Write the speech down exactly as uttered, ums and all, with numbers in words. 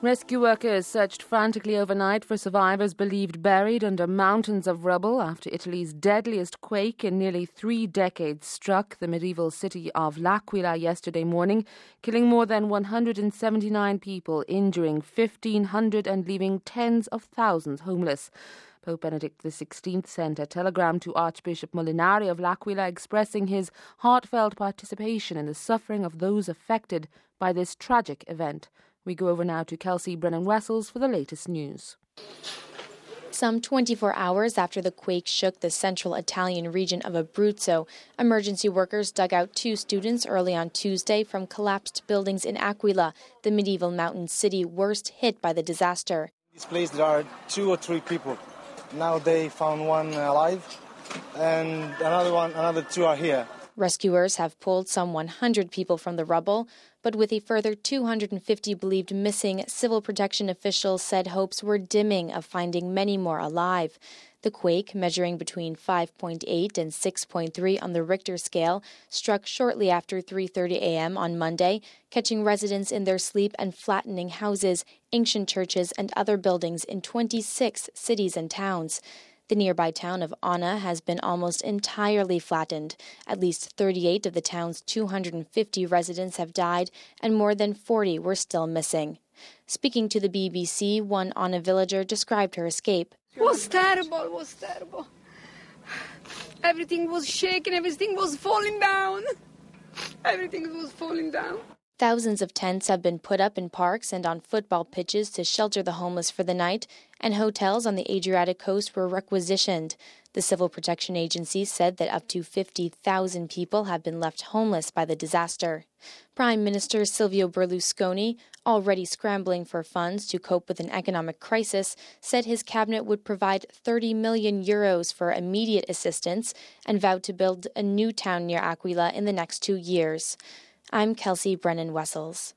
Rescue workers searched frantically overnight for survivors believed buried under mountains of rubble after Italy's deadliest quake in nearly three decades struck the medieval city of L'Aquila yesterday morning, killing more than one hundred seventy-nine people, injuring fifteen hundred and leaving tens of thousands homeless. Pope Benedict the sixteenth sent a telegram to Archbishop Molinari of L'Aquila expressing his heartfelt participation in the suffering of those affected by this tragic event. We go over now to Kelsey Brennan-Wessels for the latest news. Some twenty-four hours after the quake shook the central Italian region of Abruzzo, emergency workers dug out two students early on Tuesday from collapsed buildings in Aquila, the medieval mountain city worst hit by the disaster. In this place there are two or three people. Now they found one alive and another one, another two are here. Rescuers have pulled some one hundred people from the rubble, but with a further two hundred fifty believed missing, civil protection officials said hopes were dimming of finding many more alive. The quake, measuring between five point eight and six point three on the Richter scale, struck shortly after three thirty a.m. on Monday, catching residents in their sleep and flattening houses, ancient churches, and other buildings in twenty-six cities and towns. The nearby town of Onna has been almost entirely flattened. At least thirty-eight of the town's two hundred fifty residents have died, and more than forty were still missing. Speaking to the B B C, one Onna villager described her escape. It was terrible, it was terrible. Everything was shaking, everything was falling down. Everything was falling down. Thousands of tents have been put up in parks and on football pitches to shelter the homeless for the night, and hotels on the Adriatic coast were requisitioned. The Civil Protection Agency said that up to fifty thousand people have been left homeless by the disaster. Prime Minister Silvio Berlusconi, already scrambling for funds to cope with an economic crisis, said his cabinet would provide thirty million euros for immediate assistance and vowed to build a new town near Aquila in the next two years. I'm Kelsey Brennan-Wessels.